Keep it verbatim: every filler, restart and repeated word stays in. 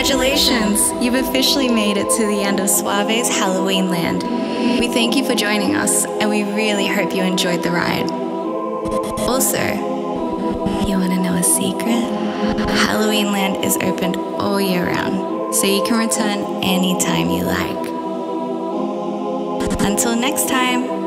Congratulations! You've officially made it to the end of Suave's Halloween Land. We thank you for joining us, and we really hope you enjoyed the ride. Also, you want to know a secret? Halloween Land is open all year round, so you can return anytime you like. Until next time!